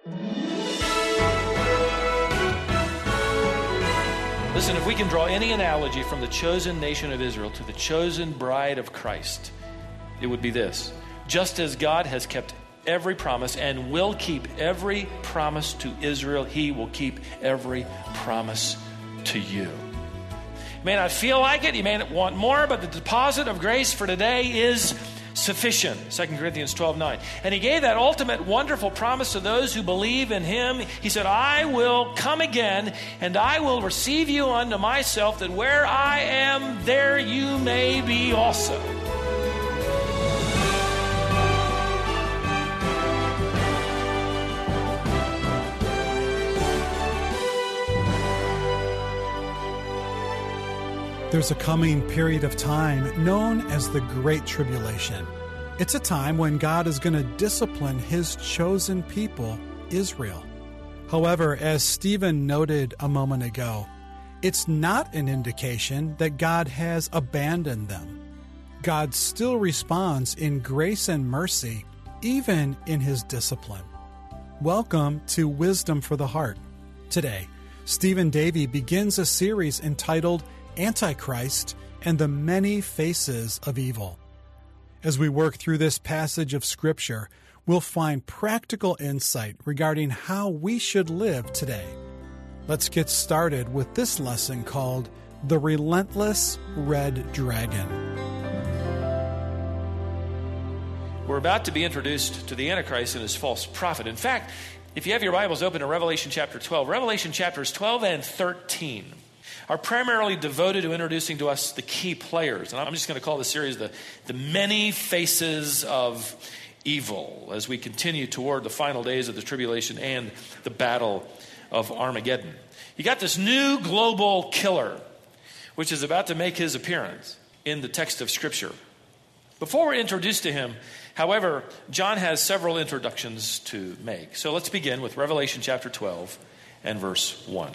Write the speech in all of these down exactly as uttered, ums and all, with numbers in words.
Listen, if we can draw any analogy from the chosen nation of Israel to the chosen bride of Christ, it would be this. Just as God has kept every promise and will keep every promise to Israel, he will keep every promise to you. You may not feel like it, you may not want more, but the deposit of grace for today is sufficient. Second Corinthians twelve nine. And he gave that ultimate wonderful promise to those who believe in him. He said, I will come again, and I will receive you unto myself, that where I am, there you may be also. There's a coming period of time known as the Great Tribulation. It's a time when God is going to discipline his chosen people, Israel. However, as Stephen noted a moment ago, it's not an indication that God has abandoned them. God still responds in grace and mercy, even in his discipline. Welcome to Wisdom for the Heart. Today, Stephen Davey begins a series entitled Antichrist and the Many Faces of Evil. As we work through this passage of Scripture, we'll find practical insight regarding how we should live today. Let's get started with this lesson called The Relentless Red Dragon. We're about to be introduced to the Antichrist and his false prophet. In fact, if you have your Bibles open to Revelation chapter twelve, Revelation chapters twelve and thirteen are primarily devoted to introducing to us the key players. And I'm just going to call this series the, the Many Faces of Evil as we continue toward the final days of the tribulation and the battle of Armageddon. You got this new global killer, which is about to make his appearance in the text of Scripture. Before we're introduced to him, however, John has several introductions to make. So let's begin with Revelation chapter twelve and verse one.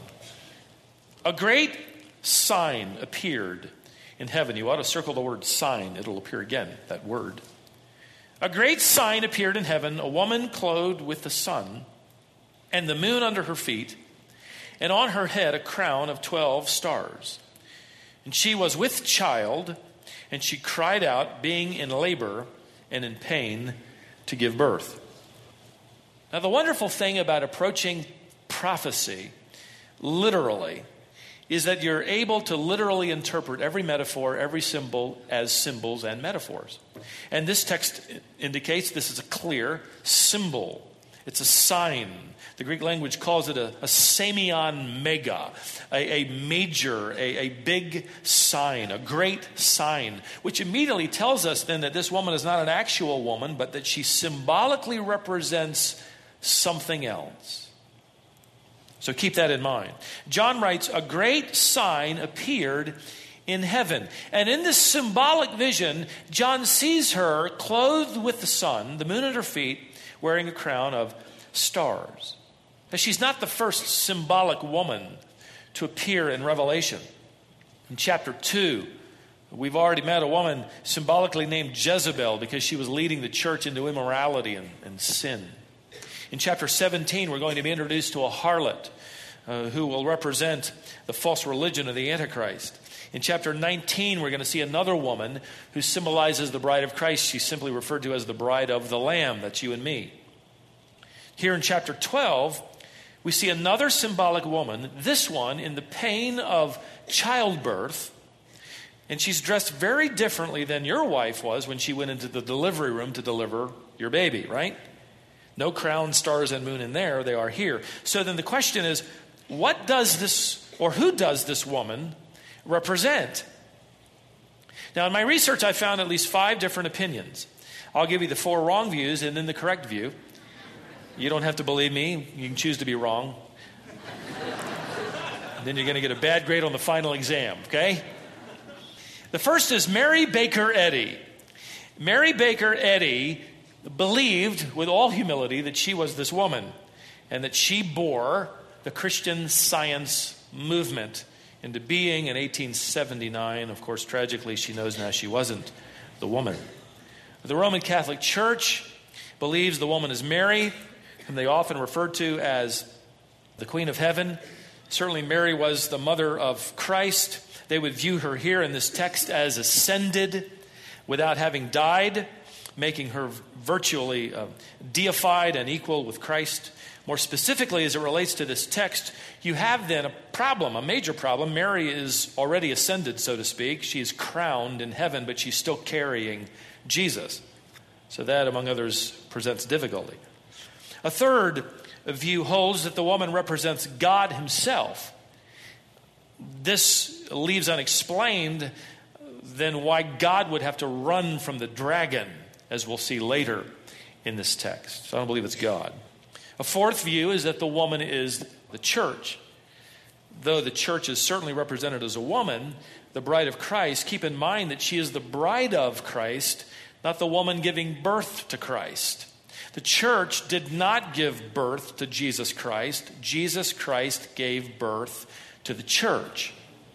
A great sign appeared in heaven. You ought to circle the word sign. It'll appear again, that word. A great sign appeared in heaven, a woman clothed with the sun and the moon under her feet, and on her head a crown of twelve stars. And she was with child, and she cried out, being in labor and in pain to give birth. Now, the wonderful thing about approaching prophecy literally is that you're able to literally interpret every metaphor, every symbol as symbols and metaphors. And this text indicates this is a clear symbol. It's a sign. The Greek language calls it a, a semeion mega, a, a major, a, a big sign, a great sign, which immediately tells us then that this woman is not an actual woman, but that she symbolically represents something else. So keep that in mind. John writes, a great sign appeared in heaven. And in this symbolic vision, John sees her clothed with the sun, the moon at her feet, wearing a crown of stars. Now, she's not the first symbolic woman to appear in Revelation. In chapter two, we've already met a woman symbolically named Jezebel because she was leading the church into immorality and, and sin. In chapter seventeen, we're going to be introduced to a harlot uh, who will represent the false religion of the Antichrist. In chapter nineteen, we're going to see another woman who symbolizes the bride of Christ. She's simply referred to as the bride of the Lamb. That's you and me. Here in chapter twelve, we see another symbolic woman, this one in the pain of childbirth. And she's dressed very differently than your wife was when she went into the delivery room to deliver your baby, right? No crown, stars, and moon in there. They are here. So then the question is, what does this, or who does this woman represent? Now, in my research, I found at least five different opinions. I'll give you the four wrong views and then the correct view. You don't have to believe me. You can choose to be wrong. Then you're going to get a bad grade on the final exam, okay? The first is Mary Baker Eddy. Mary Baker Eddy believed with all humility that she was this woman and that she bore the Christian Science movement into being in eighteen seventy-nine. Of course, tragically, she knows now she wasn't the woman. The Roman Catholic Church believes the woman is Mary, and they often referred to as the Queen of Heaven. Certainly Mary was the mother of Christ. They would view her here in this text as ascended without having died, making her virtually uh, deified and equal with Christ. More specifically, as it relates to this text, you have then a problem, a major problem. Mary is already ascended, so to speak. She's crowned in heaven, but she's still carrying Jesus. So that, among others, presents difficulty. A third view holds that the woman represents God himself. This leaves unexplained then why God would have to run from the dragon, as we'll see later in this text. So I don't believe it's God. A fourth view is that the woman is the church. Though the church is certainly represented as a woman, the bride of Christ, keep in mind that she is the bride of Christ, not the woman giving birth to Christ. The church did not give birth to Jesus Christ. Jesus Christ gave birth to the church.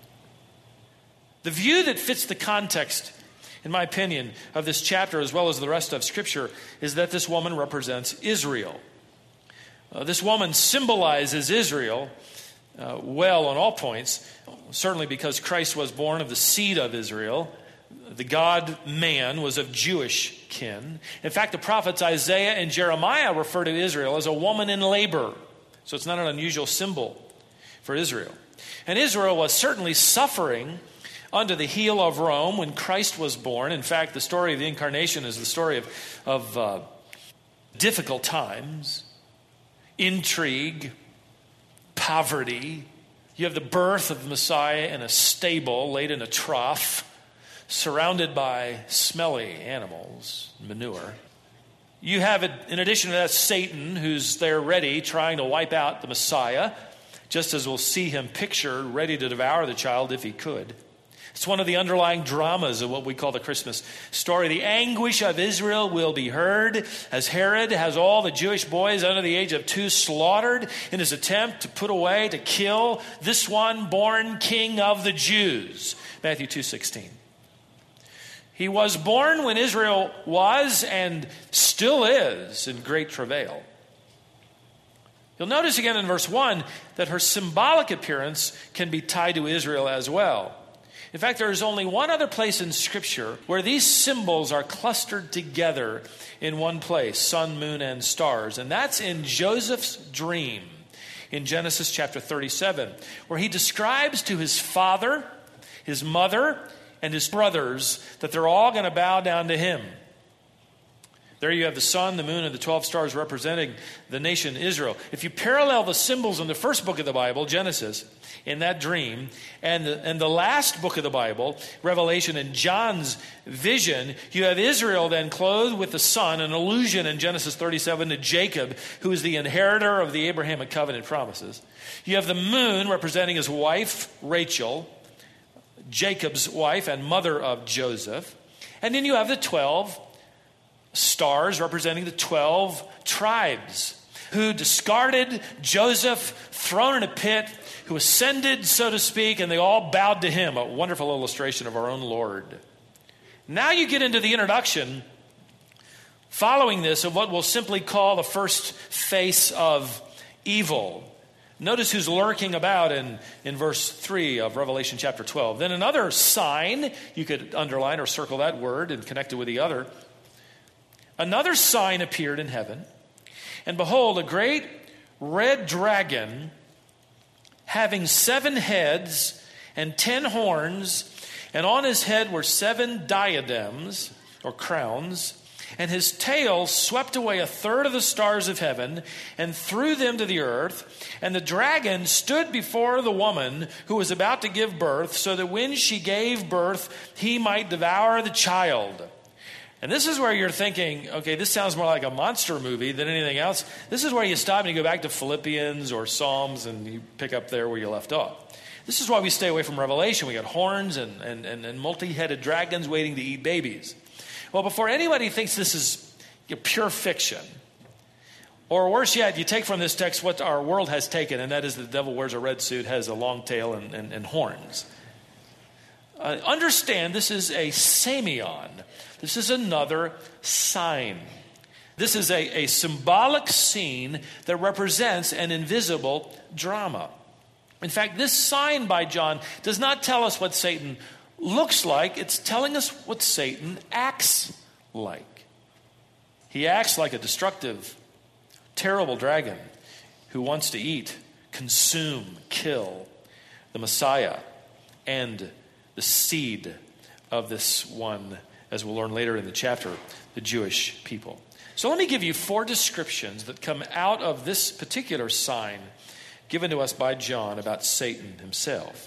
The view that fits the context, in my opinion, of this chapter as well as the rest of Scripture is that this woman represents Israel. Uh, this woman symbolizes Israel uh, well on all points, certainly because Christ was born of the seed of Israel. The God-man was of Jewish kin. In fact, the prophets Isaiah and Jeremiah refer to Israel as a woman in labor. So it's not an unusual symbol for Israel. And Israel was certainly suffering under the heel of Rome when Christ was born. In fact, the story of the incarnation is the story of, of uh, difficult times, intrigue, poverty. You have the birth of the Messiah in a stable laid in a trough, surrounded by smelly animals, manure. You have, in addition to that, Satan, who's there ready, trying to wipe out the Messiah, just as we'll see him pictured, ready to devour the child if he could. It's one of the underlying dramas of what we call the Christmas story. The anguish of Israel will be heard as Herod has all the Jewish boys under the age of two slaughtered in his attempt to put away, to kill this one born king of the Jews. Matthew two sixteen. He was born when Israel was and still is in great travail. You'll notice again in verse one that her symbolic appearance can be tied to Israel as well. In fact, there is only one other place in Scripture where these symbols are clustered together in one place, sun, moon, and stars. And that's in Joseph's dream in Genesis chapter thirty-seven, where he describes to his father, his mother, and his brothers that they're all going to bow down to him. There you have the sun, the moon, and the twelve stars representing the nation Israel. If you parallel the symbols in the first book of the Bible, Genesis, in that dream, and the, and the last book of the Bible, Revelation, and John's vision, you have Israel then clothed with the sun, an allusion in Genesis thirty-seven to Jacob, who is the inheritor of the Abrahamic covenant promises. You have the moon representing his wife, Rachel, Jacob's wife and mother of Joseph. And then you have the twelve stars representing the twelve tribes who discarded Joseph, thrown in a pit, who ascended, so to speak, and they all bowed to him. A wonderful illustration of our own Lord. Now you get into the introduction following this of what we'll simply call the first face of evil. Notice who's lurking about in, in verse three of Revelation chapter twelve. Then another sign, you could underline or circle that word and connect it with the other. Another sign appeared in heaven, and behold, a great red dragon having seven heads and ten horns, and on his head were seven diadems or crowns, and his tail swept away a third of the stars of heaven and threw them to the earth. And the dragon stood before the woman who was about to give birth, so that when she gave birth, he might devour the child. And this is where you're thinking, okay, this sounds more like a monster movie than anything else. This is where you stop and you go back to Philippians or Psalms and you pick up there where you left off. This is why we stay away from Revelation. We got horns and, and, and, and multi-headed dragons waiting to eat babies. Well, before anybody thinks this is you know, pure fiction, or worse yet, you take from this text what our world has taken, and that is the devil wears a red suit, has a long tail and, and, and horns. Uh, understand this is a semeion. This is another sign. This is a, a symbolic scene that represents an invisible drama. In fact, this sign by John does not tell us what Satan looks like. It's telling us what Satan acts like. He acts like a destructive, terrible dragon who wants to eat, consume, kill the Messiah and the seed of this one, as we'll learn later in the chapter, the Jewish people. So let me give you four descriptions that come out of this particular sign given to us by John about Satan himself.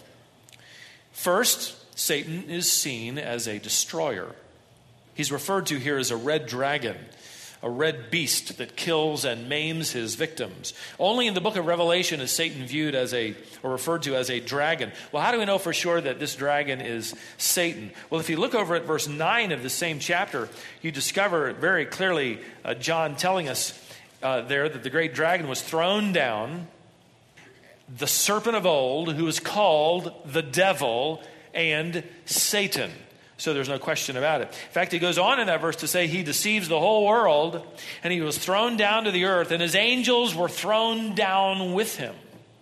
First, Satan is seen as a destroyer. He's referred to here as a red dragon, a red beast that kills and maims his victims. Only in the book of Revelation is Satan viewed as a, or referred to as a dragon. Well, how do we know for sure that this dragon is Satan? Well, if you look over at verse nine of the same chapter, you discover very clearly uh, John telling us uh, there that the great dragon was thrown down, the serpent of old, who is called the devil and Satan. So there's no question about it. In fact, he goes on in that verse to say he deceives the whole world, and he was thrown down to the earth, and his angels were thrown down with him.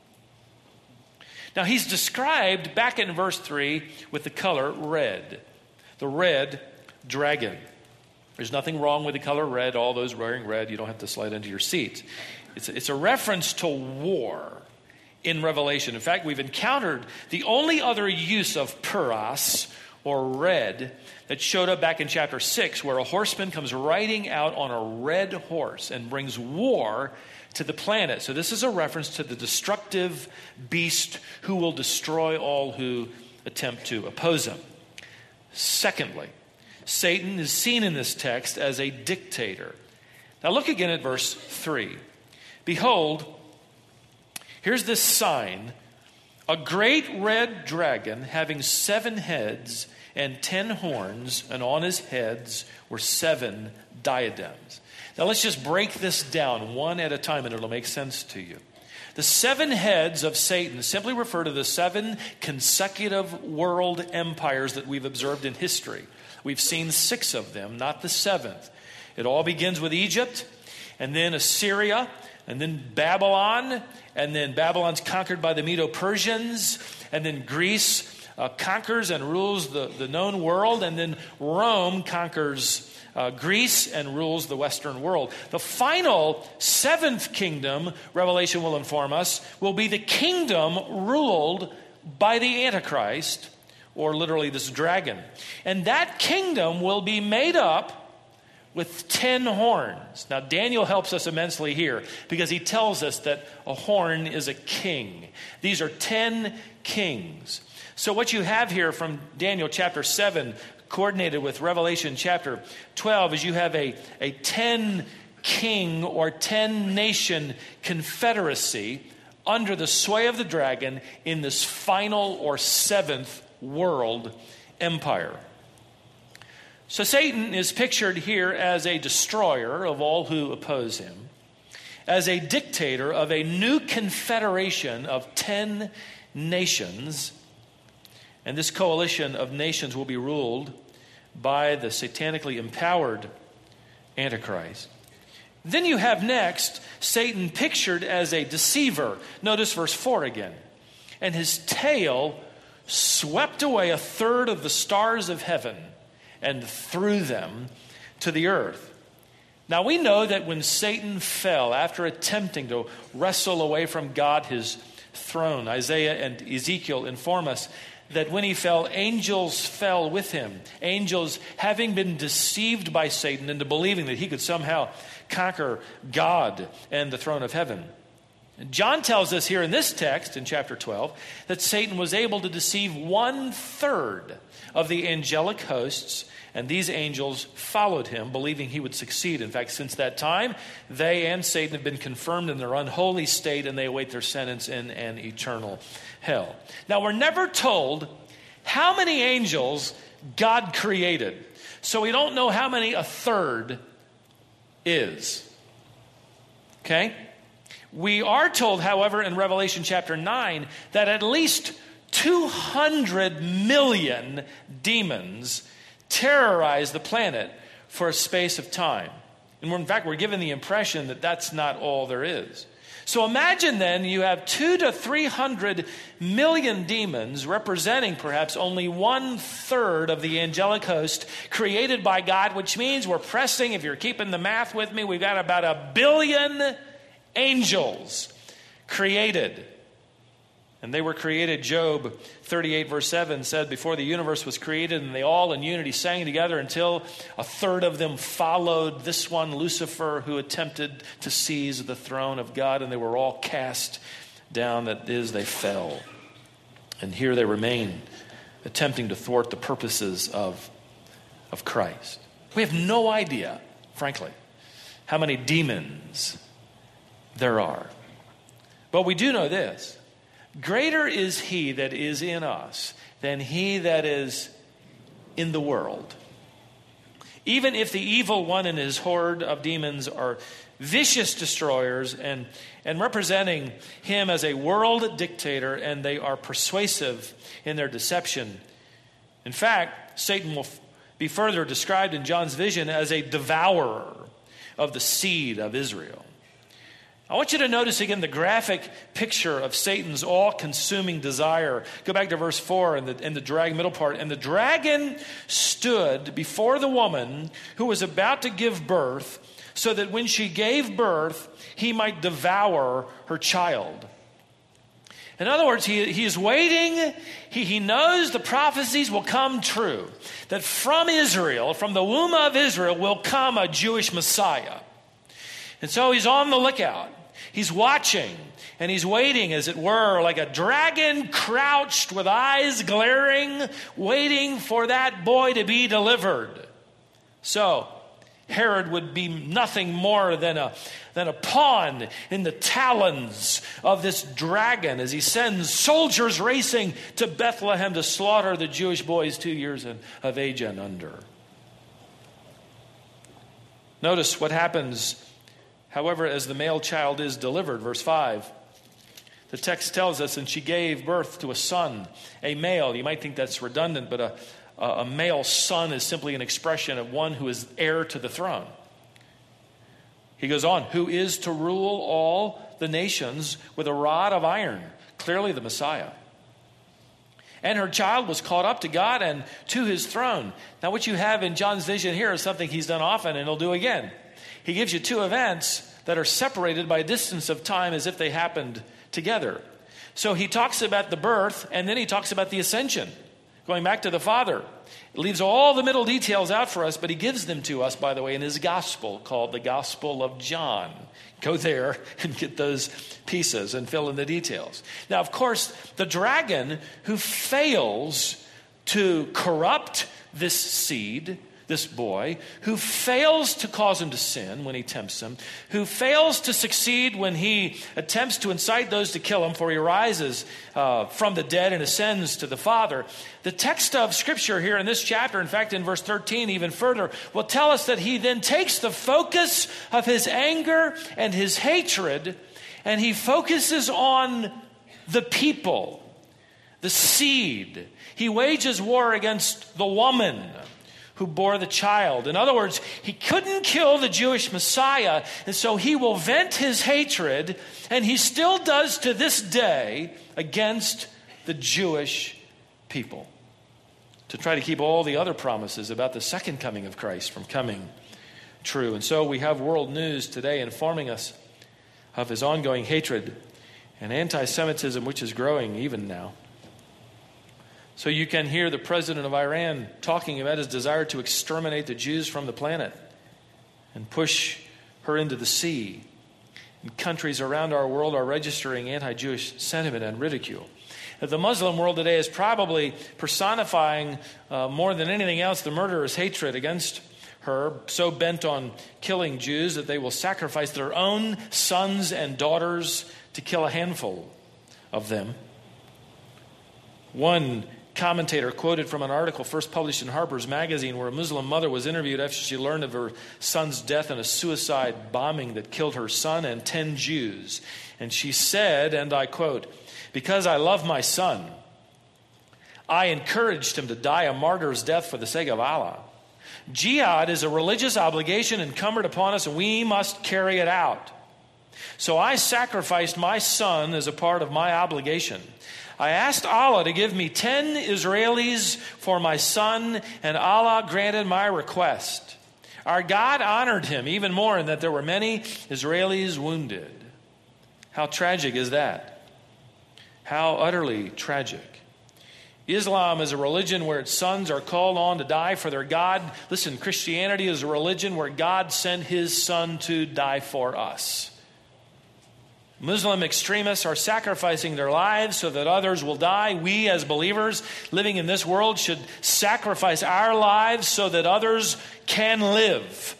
Now, he's described back in verse three with the color red, the red dragon. There's nothing wrong with the color red. All those wearing red, you don't have to slide into your seats. It's a, it's a reference to war in Revelation. In fact, we've encountered the only other use of puros, or red, that showed up back in chapter six, where a horseman comes riding out on a red horse and brings war to the planet. So this is a reference to the destructive beast who will destroy all who attempt to oppose him. Secondly, Satan is seen in this text as a dictator. Now look again at verse three. Behold, here's this sign: a great red dragon having seven heads and ten horns, and on his heads were seven diadems. Now let's just break this down one at a time and it'll make sense to you. The seven heads of Satan simply refer to the seven consecutive world empires that we've observed in history. We've seen six of them, not the seventh. It all begins with Egypt, and then Assyria, and then Babylon, and then Babylon's conquered by the Medo-Persians, and then Greece uh, conquers and rules the, the known world, and then Rome conquers uh, Greece and rules the Western world. The final seventh kingdom, Revelation will inform us, will be the kingdom ruled by the Antichrist, or literally this dragon. And that kingdom will be made up with ten horns. Now, Daniel helps us immensely here because he tells us that a horn is a king. These are ten kings. So what you have here from Daniel chapter seven, coordinated with Revelation chapter twelve, is you have a, a ten king or ten nation confederacy under the sway of the dragon in this final or seventh world empire. So Satan is pictured here as a destroyer of all who oppose him, as a dictator of a new confederation of ten nations. And this coalition of nations will be ruled by the satanically empowered Antichrist. Then you have next Satan pictured as a deceiver. Notice verse four again. And his tail swept away a third of the stars of heaven and threw them to the earth. Now we know that when Satan fell after attempting to wrestle away from God his throne, Isaiah and Ezekiel inform us that when he fell, angels fell with him. Angels, having been deceived by Satan into believing that he could somehow conquer God and the throne of heaven. John tells us here in this text, in chapter twelve, that Satan was able to deceive one third of the angelic hosts, and these angels followed him, believing he would succeed. In fact, since that time, they and Satan have been confirmed in their unholy state, and they await their sentence in an eternal hell. Now, we're never told how many angels God created, so we don't know how many a third is. Okay? We are told, however, in Revelation chapter nine, that at least two hundred million demons terrorize the planet for a space of time. And we're, in fact, we're given the impression that that's not all there is. So imagine then you have two to three hundred million demons representing perhaps only one third of the angelic host created by God, which means we're pressing, if you're keeping the math with me, we've got about a billion angels created. And they were created, Job thirty-eight verse seven said, before the universe was created, and they all in unity sang together until a third of them followed this one, Lucifer, who attempted to seize the throne of God, and they were all cast down, that is, they fell. And here they remain, attempting to thwart the purposes of, of Christ. We have no idea, frankly, how many demons there are. But we do know this. Greater is he that is in us than he that is in the world. Even if the evil one and his horde of demons are vicious destroyers and, and representing him as a world dictator, and they are persuasive in their deception. In fact, Satan will be further described in John's vision as a devourer of the seed of Israel. I want you to notice again the graphic picture of Satan's all-consuming desire. Go back to verse four in the, in the drag middle part. And the dragon stood before the woman who was about to give birth, so that when she gave birth, he might devour her child. In other words, he, he is waiting. He, he knows the prophecies will come true, that from Israel, from the womb of Israel, will come a Jewish Messiah. And so he's on the lookout. He's watching and he's waiting, as it were, like a dragon crouched with eyes glaring, waiting for that boy to be delivered. So Herod would be nothing more than a, than a pawn in the talons of this dragon as he sends soldiers racing to Bethlehem to slaughter the Jewish boys two years of age and under. Notice what happens, however, as the male child is delivered. Verse five. The text tells us, and she gave birth to a son, a male. You might think that's redundant, but a, a male son is simply an expression of one who is heir to the throne. He goes on, who is to rule all the nations with a rod of iron. Clearly the Messiah. And her child was caught up to God and to his throne. Now what you have in John's vision here is something he's done often and he'll do again. He gives you two events that are separated by a distance of time as if they happened together. So he talks about the birth, and then he talks about the ascension, going back to the Father. It leaves all the middle details out for us, but he gives them to us, by the way, in his gospel called the Gospel of John. Go there and get those pieces and fill in the details. Now, of course, the dragon who fails to corrupt this seed, this boy, who fails to cause him to sin when he tempts him, who fails to succeed when he attempts to incite those to kill him, for he rises uh, from the dead and ascends to the Father. The text of Scripture here in this chapter, in fact in verse thirteen even further, will tell us that he then takes the focus of his anger and his hatred, and he focuses on the people, the seed. He wages war against the woman who bore the child. In other words, he couldn't kill the Jewish Messiah, and so he will vent his hatred, and he still does to this day, against the Jewish people, to try to keep all the other promises about the second coming of Christ from coming true. And so we have world news today informing us of his ongoing hatred and anti-Semitism, which is growing even now. So you can hear the president of Iran talking about his desire to exterminate the Jews from the planet and push her into the sea. And countries around our world are registering anti-Jewish sentiment and ridicule. The Muslim world today is probably personifying uh, more than anything else the murderous hatred against her, so bent on killing Jews that they will sacrifice their own sons and daughters to kill a handful of them. One commentator quoted from an article first published in Harper's Magazine, where a Muslim mother was interviewed after she learned of her son's death in a suicide bombing that killed her son and ten Jews. And she said, and I quote, "Because I love my son, I encouraged him to die a martyr's death for the sake of Allah. Jihad is a religious obligation incumbent upon us, and we must carry it out. So I sacrificed my son as a part of my obligation. I asked Allah to give me ten Israelis for my son, and Allah granted my request. Our God honored him even more in that there were many Israelis wounded. How tragic is that? How utterly tragic. Islam is a religion where its sons are called on to die for their God. Listen, Christianity is a religion where God sent his son to die for us. Muslim extremists are sacrificing their lives so that others will die. We as believers living in this world should sacrifice our lives so that others can live.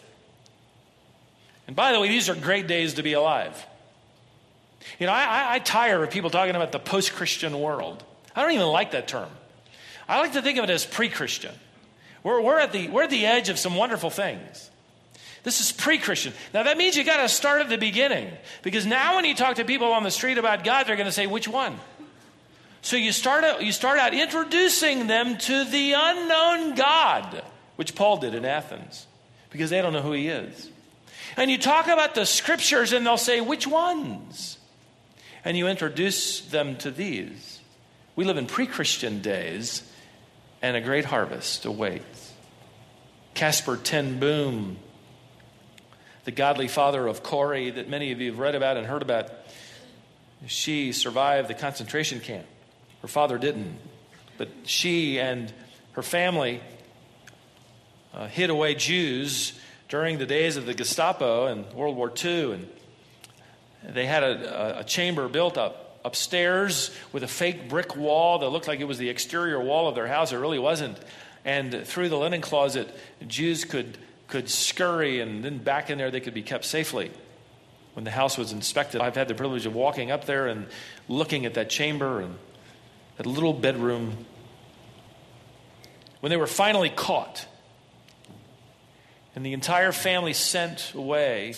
And by the way, these are great days to be alive. You know, I, I, I tire of people talking about the post-Christian world. I don't even like that term. I like to think of it as pre-Christian. We're, we're, at the, we're at the edge of some wonderful things. This is pre-Christian. Now that means you got to start at the beginning. Because now when you talk to people on the street about God, they're going to say, which one? So you start out, you start out introducing them to the unknown God, which Paul did in Athens, because they don't know who he is. And you talk about the scriptures and they'll say, which ones? And you introduce them to these. We live in pre-Christian days, and a great harvest awaits. Casper ten Boom, the godly father of Corrie that many of you have read about and heard about, she survived the concentration camp. Her father didn't. But she and her family uh, hid away Jews during the days of the Gestapo and World War Two. And they had a, a chamber built up upstairs with a fake brick wall that looked like it was the exterior wall of their house. It really wasn't. And through the linen closet, Jews could could scurry, and then back in there they could be kept safely when the house was inspected. I've had the privilege of walking up there and looking at that chamber and that little bedroom. When they were finally caught and the entire family sent away,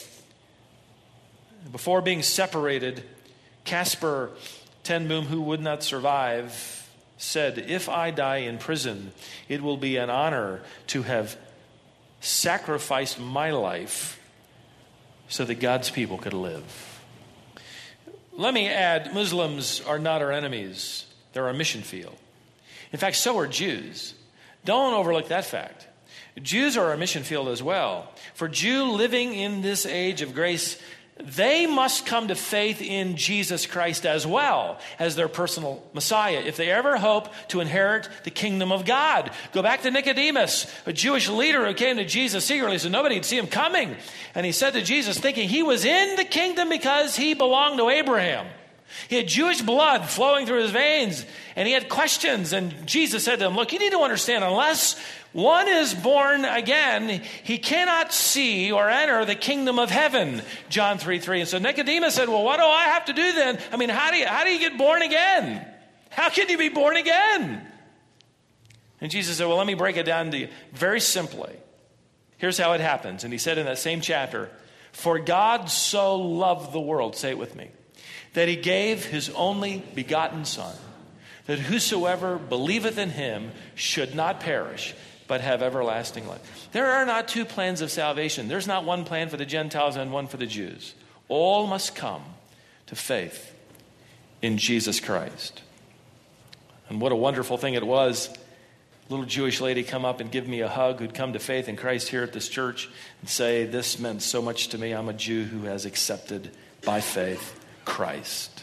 before being separated, Casper ten Boom, who would not survive, said, "If I die in prison, it will be an honor to have sacrificed my life so that God's people could live." Let me add, Muslims are not our enemies. They're our mission field. In fact, so are Jews. Don't overlook that fact. Jews are our mission field as well. For Jew living in this age of grace, they must come to faith in Jesus Christ as well as their personal Messiah if they ever hope to inherit the kingdom of God. Go back to Nicodemus, a Jewish leader who came to Jesus secretly so nobody would see him coming. And he said to Jesus, thinking he was in the kingdom because he belonged to Abraham. He had Jewish blood flowing through his veins, and he had questions. And Jesus said to him, look, you need to understand, unless one is born again, he cannot see or enter the kingdom of heaven. John three three. And so Nicodemus said, well, what do I have to do then? I mean, how do you, how do you get born again? How can you be born again? And Jesus said, well, let me break it down to you very simply. Here's how it happens. And he said in that same chapter, for God so loved the world, say it with me, that he gave his only begotten Son, that whosoever believeth in him should not perish, but have everlasting life. There are not two plans of salvation. There's not one plan for the Gentiles and one for the Jews. All must come to faith in Jesus Christ. And what a wonderful thing it was. A little Jewish lady come up and give me a hug who'd come to faith in Christ here at this church and say, this meant so much to me. I'm a Jew who has accepted by faith Christ.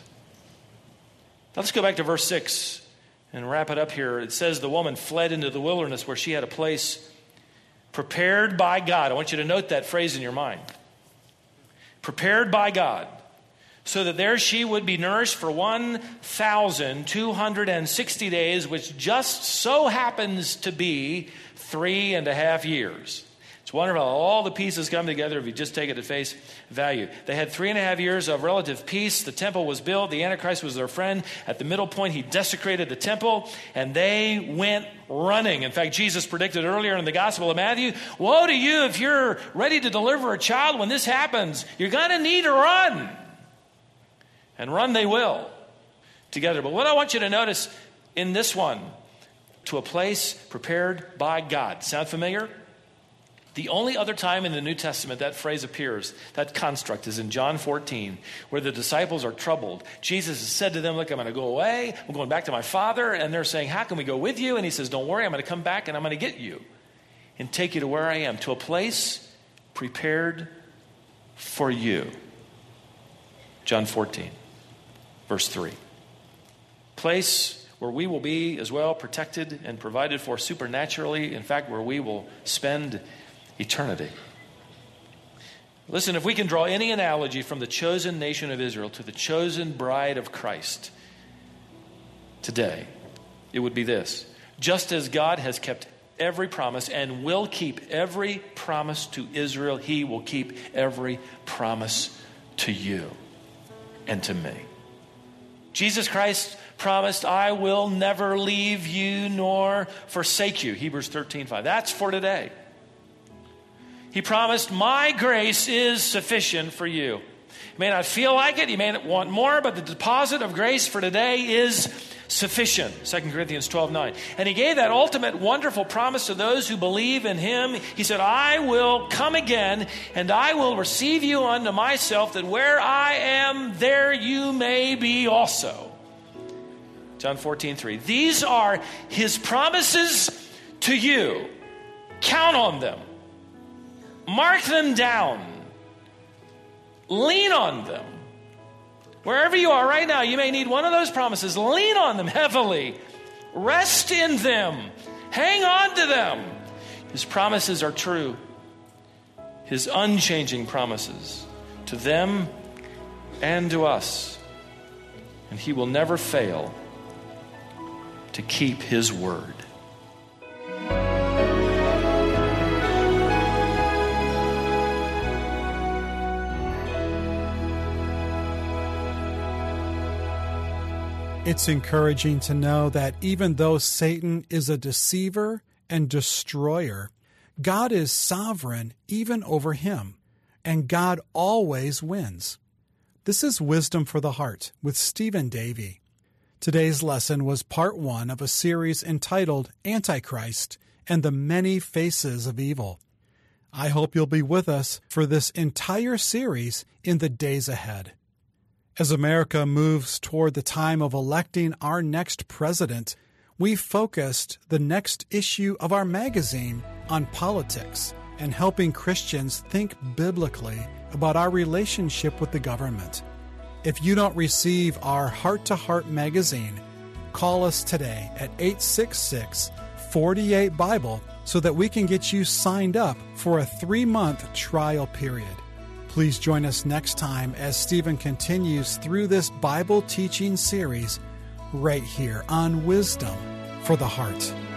Now let's go back to verse six. And wrap it up here. It says the woman fled into the wilderness where she had a place prepared by God. I want you to note that phrase in your mind. Prepared by God. So that there she would be nourished for one thousand two hundred sixty days, which just so happens to be three and a half years. It's wonderful how all the pieces come together if you just take it at face value. They had three and a half years of relative peace. The temple was built. The Antichrist was their friend. At the middle point, he desecrated the temple, and they went running. In fact, Jesus predicted earlier in the Gospel of Matthew, woe to you if you're ready to deliver a child when this happens. You're going to need to run. And run they will together. But what I want you to notice in this one, to a place prepared by God. Sound familiar? The only other time in the New Testament that phrase appears, that construct, is in John fourteen, where the disciples are troubled. Jesus has said to them, look, I'm going to go away. I'm going back to my Father. And they're saying, how can we go with you? And he says, don't worry, I'm going to come back and I'm going to get you and take you to where I am, to a place prepared for you. John fourteen, verse three. Place where we will be as well protected and provided for supernaturally. In fact, where we will spend eternity. Listen, if we can draw any analogy from the chosen nation of Israel to the chosen bride of Christ today, it would be this. Just as God has kept every promise and will keep every promise to Israel, he will keep every promise to you and to me. Jesus Christ promised, I will never leave you nor forsake you. Hebrews thirteen five. That's for today. He promised, my grace is sufficient for you. You may not feel like it, you may not want more, but the deposit of grace for today is sufficient. Second Corinthians twelve nine. And he gave that ultimate wonderful promise to those who believe in him. He said, I will come again and I will receive you unto myself, that where I am, there you may be also. John fourteen three. These are his promises to you. Count on them. Mark them down. Lean on them. Wherever you are right now, you may need one of those promises. Lean on them heavily. Rest in them. Hang on to them. His promises are true. His unchanging promises to them and to us. And he will never fail to keep his word. It's encouraging to know that even though Satan is a deceiver and destroyer, God is sovereign even over him, and God always wins. This is Wisdom for the Heart with Stephen Davey. Today's lesson was part one of a series entitled Antichrist and the Many Faces of Evil. I hope you'll be with us for this entire series in the days ahead. As America moves toward the time of electing our next president, we focused the next issue of our magazine on politics and helping Christians think biblically about our relationship with the government. If you don't receive our Heart to Heart magazine, call us today at eight six six, four eight, Bible so that we can get you signed up for a three-month trial period. Please join us next time as Stephen continues through this Bible teaching series right here on Wisdom for the Heart.